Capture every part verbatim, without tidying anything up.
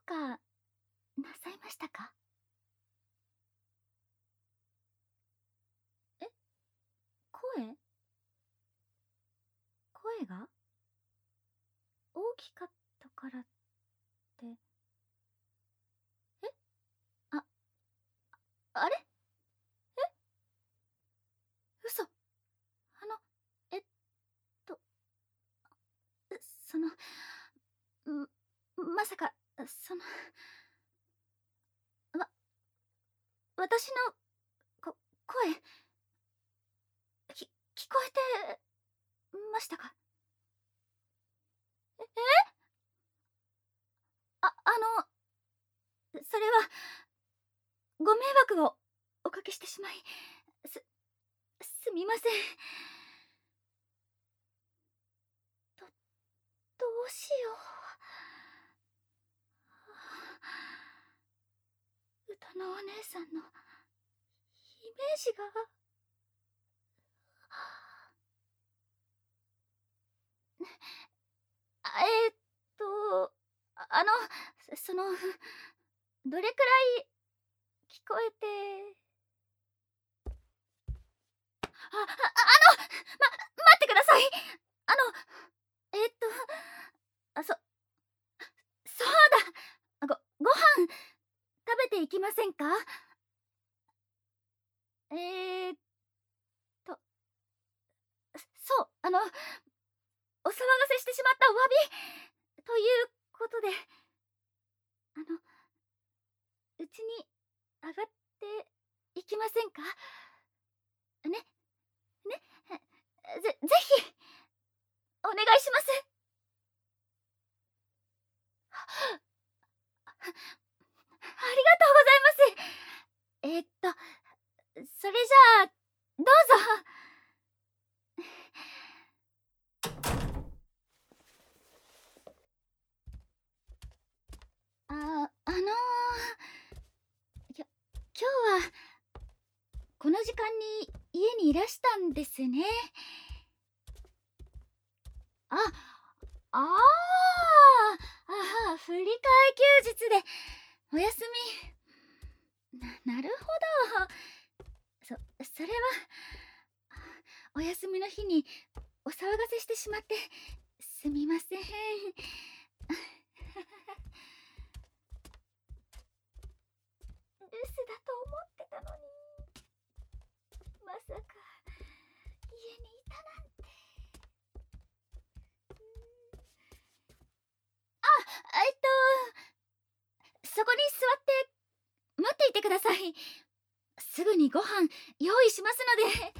かなさいましたか？え、声声が大きかったからって。えあ、あれえ嘘。あの、えっと、その、んまさか、その、わ、私の、こ、声、き、聞こえてましたか？え、えあ、あの、それは、ご迷惑をおかけしてしまい、す、すみません。ど、どうしよう。歌のお姉さんのイメージが。あえーっと、ああの、その、どれくらい聞こえて。あ、あ、あの、ま、待ってください。あの、えーっと、あ、そ、そうだ。ご、ご飯食べていきませんか？えーっと、そう、あの、お騒がせしてしまったお詫びということで、あの、うちに上がっていきませんか？ね、ね、ぜ、ぜひ、お願いします。ありがとうございます。えーっと、それじゃあ、どうぞ。あ、あのー、きょ、今日は、この時間に家にいらしたんですね。あ、ああ、ああ、振り替え休日で、お休み。な、なるほど。そ、それは、お休みの日にお騒がせしてしまって、すみません。留守だと思ってたのに、まさか家にいたなんて。あ、えっと、そこに座って待っていてください。すぐにご飯用意しますので。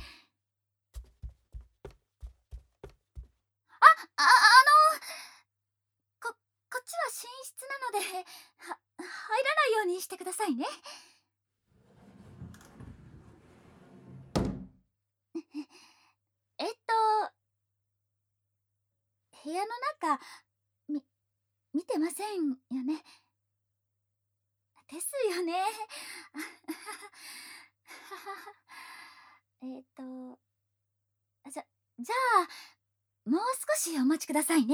あ、あ、あの、こ、こっちは寝室なので、は、入らないようにしてくださいね。えっと、部屋の中、み、見てませんよね。ですよね。えっと、じゃ、じゃあ、もう少しお待ちくださいね。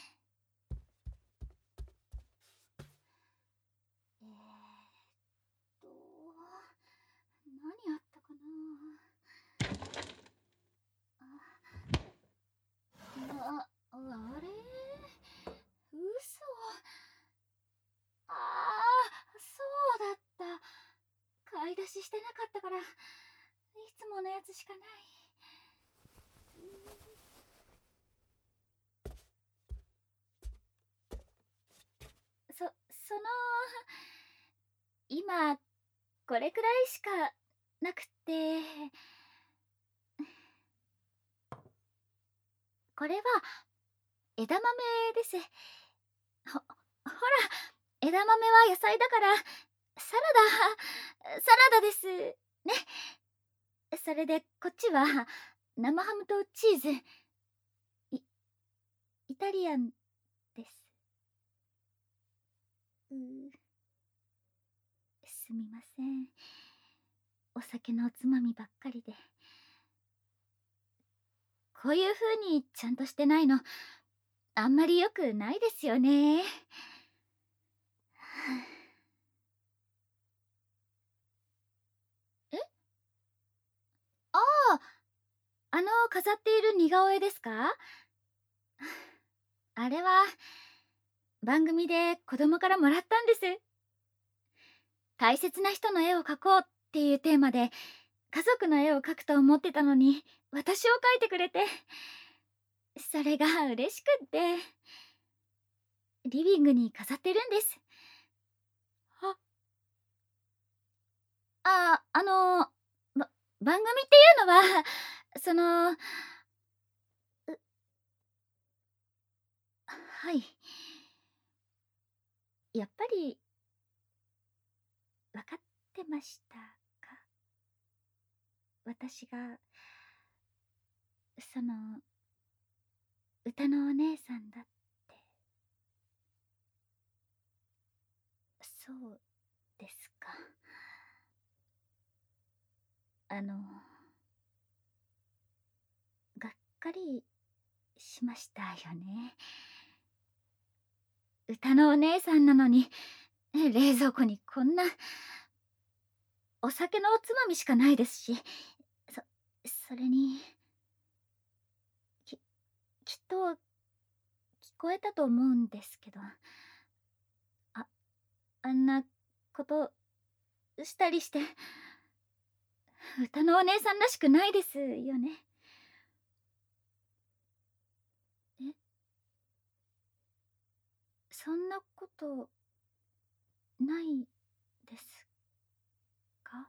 えーっと、何あったかな。あ、あ、あれ嘘。ああ、そうだった。買い出ししてなかったから、いつものやつしかない。そ、その、今、これくらいしかなくて。これは、枝豆です。ほ、ほら、枝豆は野菜だから、サラダ、サラダです。ね。それで、こっちは、生ハムとチーズ。イ、イタリアンです。うー、すみません。お酒のおつまみばっかりで。こういう風にちゃんとしてないの、あんまり良くないですよね。 あの飾っている似顔絵ですか？あれは番組で子供からもらったんです。大切な人の絵を描こうっていうテーマで家族の絵を描くと思ってたのに私を描いてくれて、それが嬉しくってリビングに飾ってるんです。あ、あ、あの、ば番組っていうのはその、うはい、やっぱり分かってましたか？私がその歌のお姉さんだって。そうですか。あのがっかりしましたよね。歌のお姉さんなのに冷蔵庫にこんなお酒のおつまみしかないですし、そそれにききっと聞こえたと思うんですけど、ああんなことしたりして歌のお姉さんらしくないですよね。え、そんなことないですか？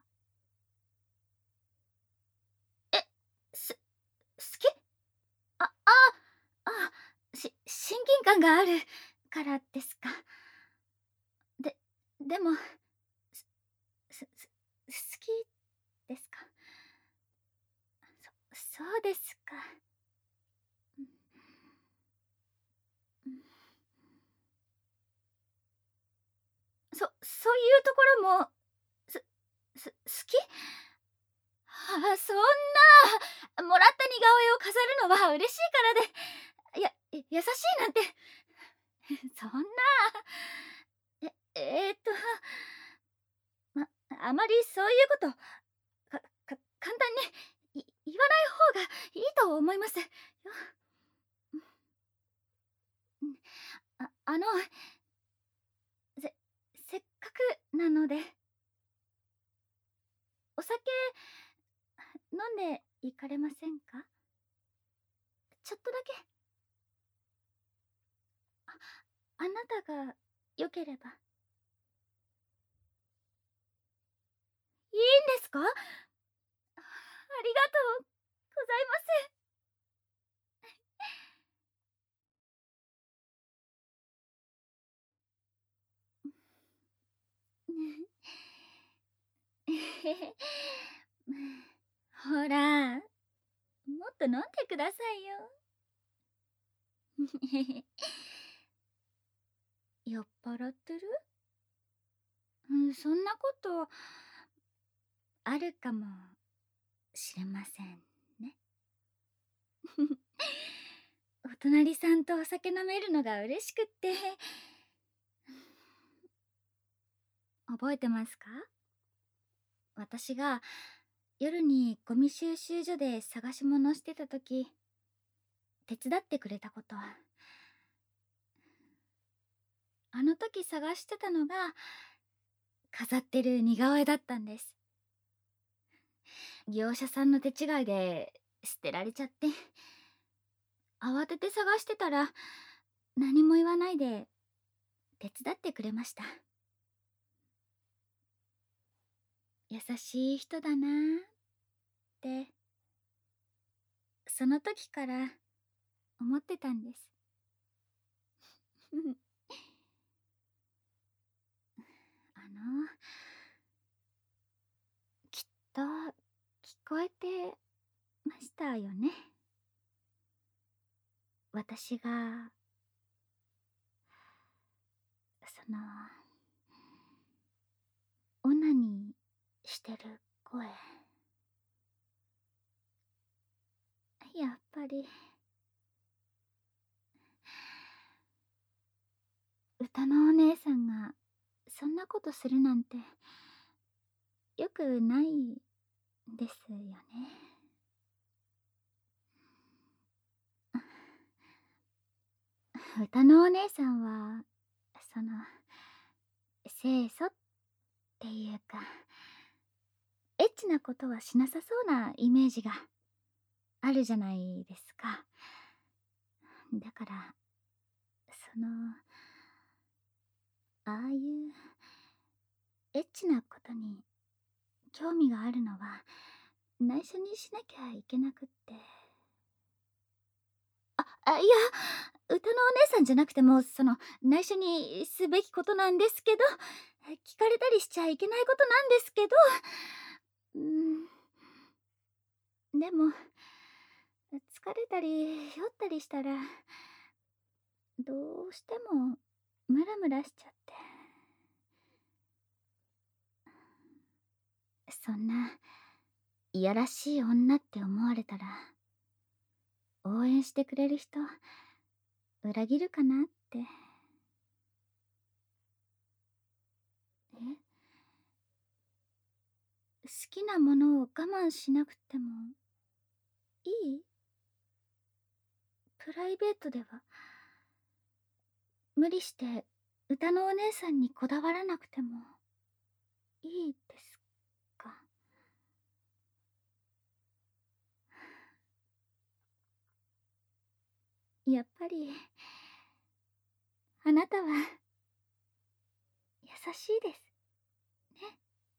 え、す好き？あああし親近感があるからですか？ででもすすす好きですか？そそうですか。うんうん、そそういうところもすす好き？ああ、そんな、もらった似顔絵を飾るのは嬉しいからで、や優しいなんてそんな、ええーっと、ま、あまりそういうこと、かか簡単にい言わない方がいいと思いますよ。うん、ああの、せせっかくなので、お酒飲んで行かれませんか？ちょっとだけ。ああなたが良ければ。いいんですか？ありがとうございます。ほら、もっと飲んでくださいよ。酔っ払ってる？うん、そんなことあるかもしれませんね。お隣さんとお酒飲めるのが嬉しくって。覚えてますか？私が夜にゴミ収集所で探し物してた時、手伝ってくれたこと。あの時探してたのが飾ってる似顔絵だったんです。業者さんの手違いで捨てられちゃって、慌てて探してたら何も言わないで手伝ってくれました。優しい人だなーってその時から思ってたんです。あのきっと聞こえてましたよね。私がそのオナニーしてる声。やっぱり歌のお姉さんがそんなことするなんてよくないですよね。 歌のお姉さんはその清楚っていうかエッチなことはしなさそうなイメージがあるじゃないですか。だからそのああいうエッチなことに興味があるのは内緒にしなきゃいけなくって。あ、あ、いや、歌のお姉さんじゃなくてもその内緒にすべきことなんですけど、聞かれたりしちゃいけないことなんですけど、うーん、でも疲れたり酔ったりしたらどうしてもムラムラしちゃって。そんないやらしい女って思われたら応援してくれる人裏切るかなって。え、好きなものを我慢しなくてもいい？プライベートでは無理して歌のお姉さんにこだわらなくてもいいですか？やっぱりあなたは優しいですね。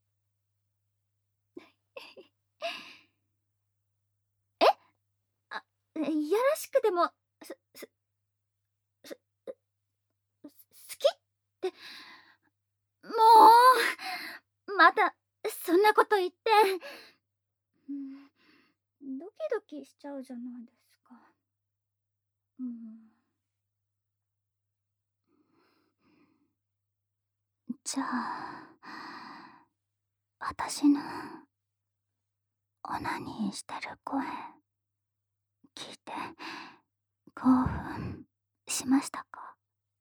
え？あ、いやらしくでもすすす好きってもうまたそんなこと言って、うん、ドキドキしちゃうじゃないですか。うん、じゃあ私のオナニーしてる声聞いて興奮しましたか？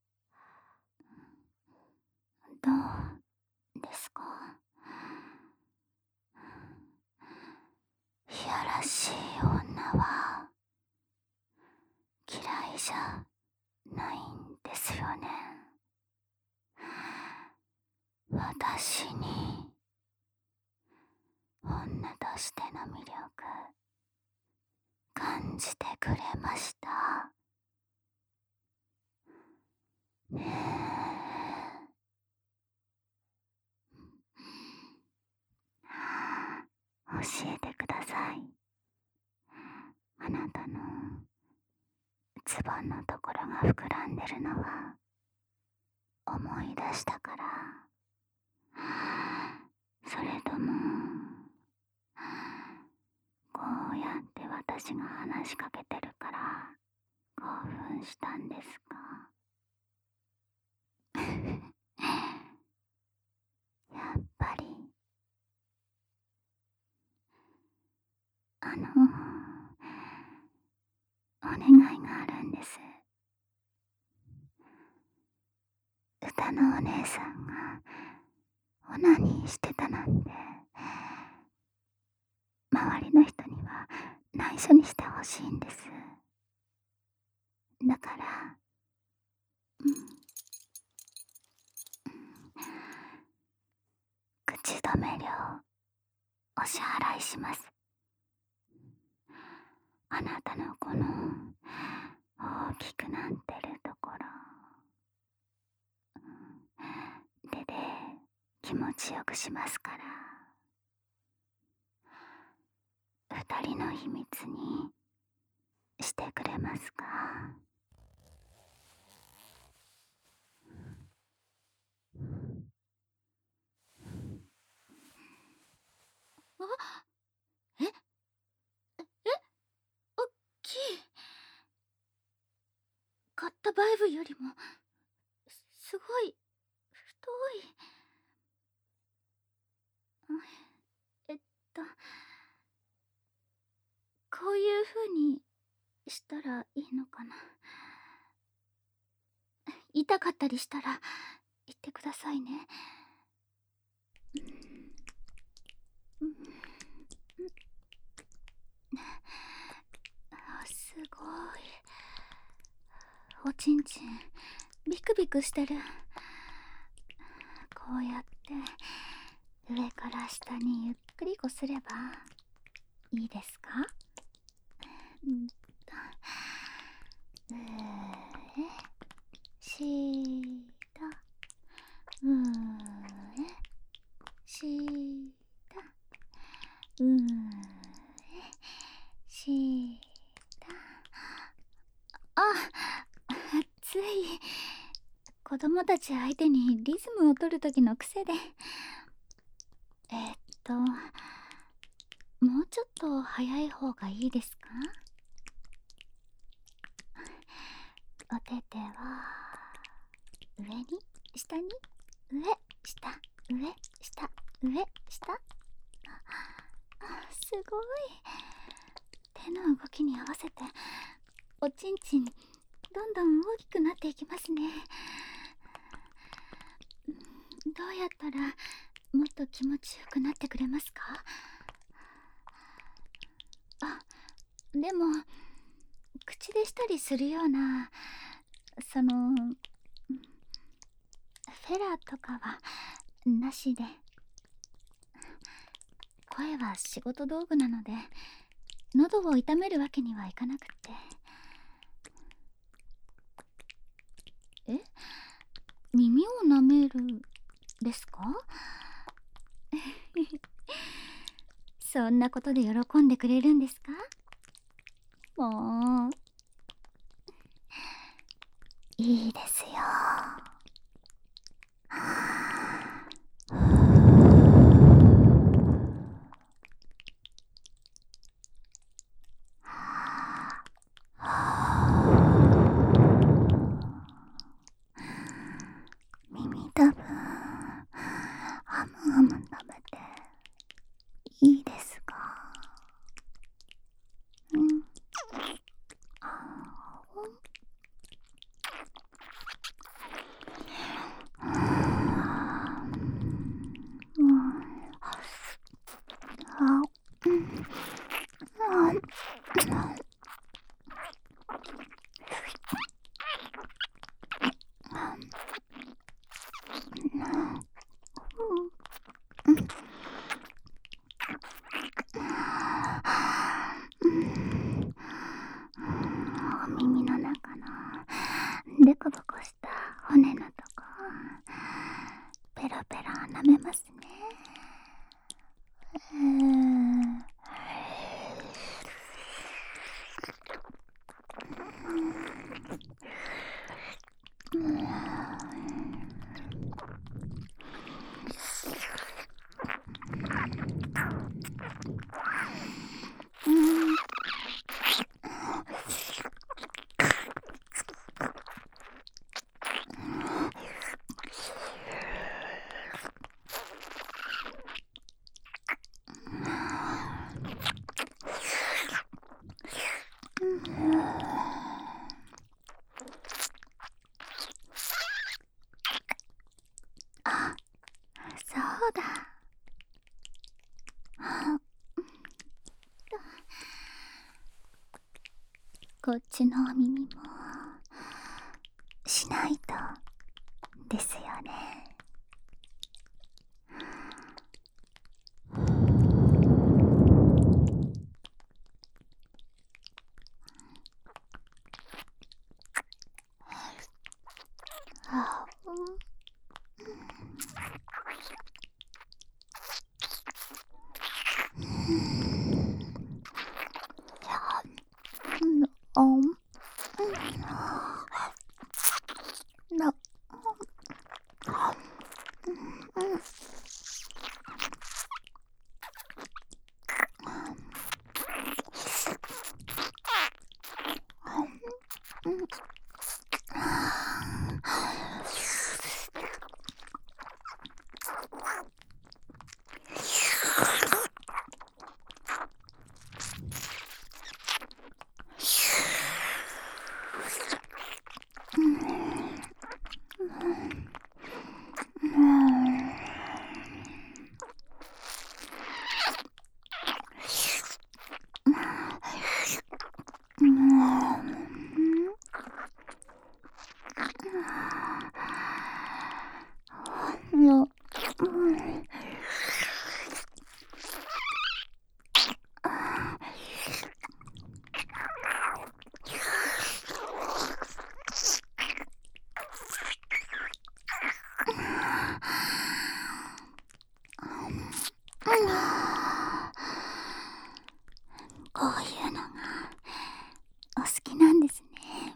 どうですか？いやらしい女は嫌いじゃないんですよね。私に女としての魅力感じてくれましたねえ。教えてください。あなたのズボンのところが膨らんでるのは思い出したから、それともこうやって私が話しかけてるから興奮したんですか？やっぱりあのお願いがあるんです。歌のお姉さんがオナニーしてたなんて周りの人には内緒にしてほしいんです。だから、うん、口止め料お支払いします。あなたのこの大きくなってるところ、手で気持ちよくしますから。二人の秘密にしてくれますか？あ、え、え、おっきい。買ったバイブよりもすすごい太い。えっとこういう風にしたらいいのかな。痛かったりしたら言ってくださいね。うん、あ、すごいおちんちんビクビクしてる。こうやって上から下にゆっくりこすればいいですか？うんと上下上下上下。あ、つい子供たち相手にリズムを取る時の癖で。えっともうちょっと早い方がいいですか？お手手は上に下に上下上下上下。あ、すごい。手の動きに合わせておちんちんどんどん大きくなっていきますね。どうやったらもっと気持ちよくなってくれますか？あ、でも口でしたりするようなそのフェラーとかはなしで。声は仕事道具なので喉を痛めるわけにはいかなくって。え、耳を舐めるですか？そんなことで喜んでくれるんですか？もういいですよ。耳たぶハムハム食べていいですか？うん。あーうん。あ、うん。あ、お耳の中のデコボコした骨のとこペロペロ舐めますね。うーん。あ、そうだ。こっちのお耳もしないとですよね。あ、うん。うん。な、 こういうのがお好きなんですね。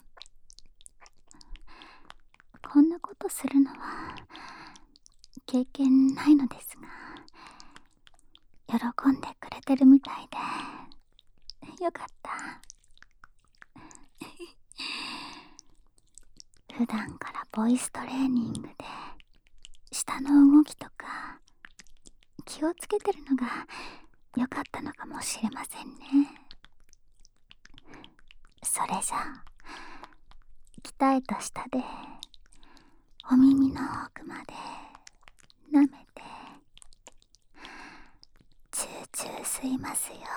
こんなことするのは経験ないのですが、喜んでくれてるみたいでよかった。普段からボイストレーニングで舌の動きとか気をつけてるのが良かったのかもしれませんね。それじゃあ鍛えた舌でお耳の奥まで舐めてチューチュー吸いますよ。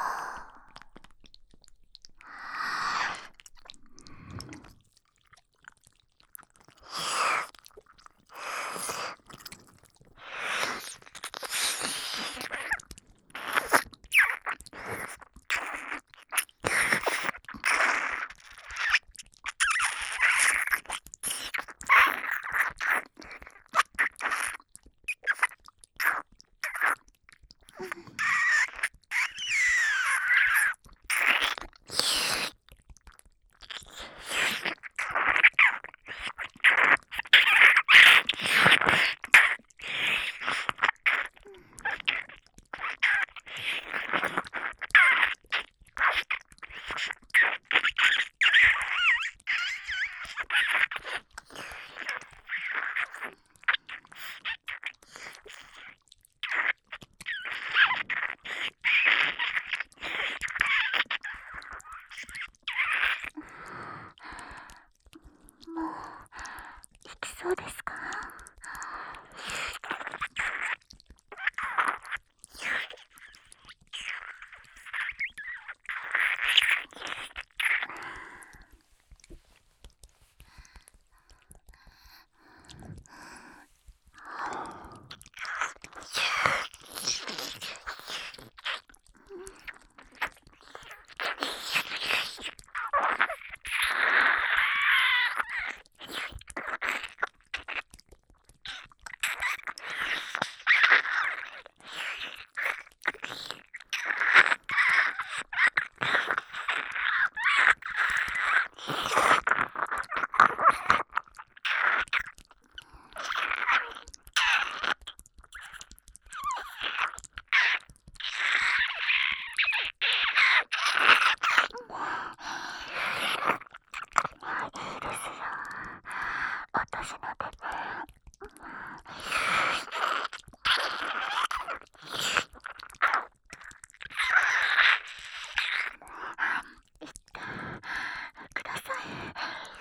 もう行きそうですか？私の手でください。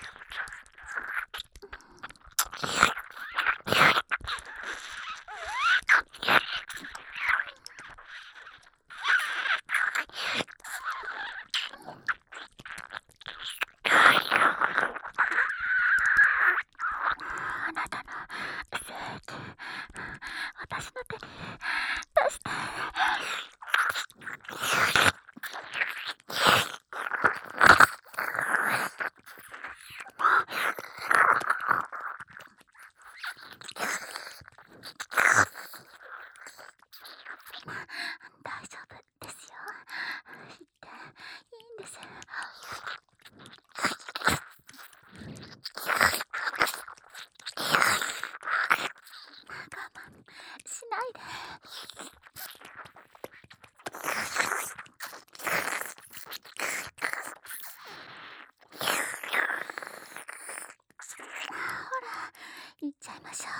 あなたの精液、私の手に出して。大丈夫ですよ。言っていいんです。我慢しないで。ほら、行っちゃいましょう。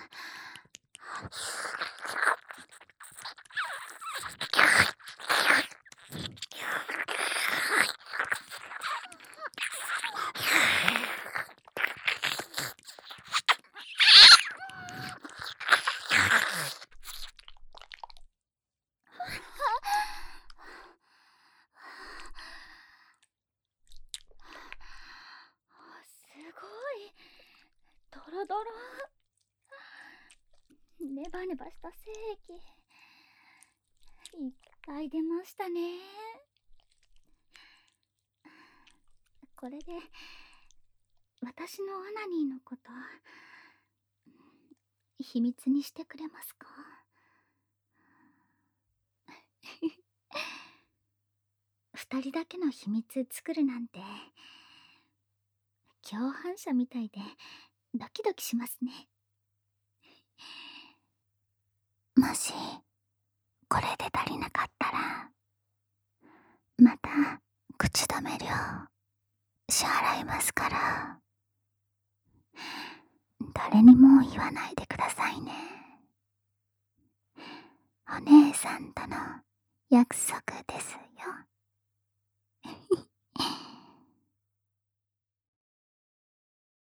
すごいドロドロ。ネバネバした精液いっぱい出ましたね。これで私のオナニーのこと秘密にしてくれますか？二二人だけの秘密作るなんて共犯者みたいでドキドキしますね。 もしこれで足りなかったらまた口止め料支払いますから、誰にも言わないでくださいね。お姉さんとの約束ですよ。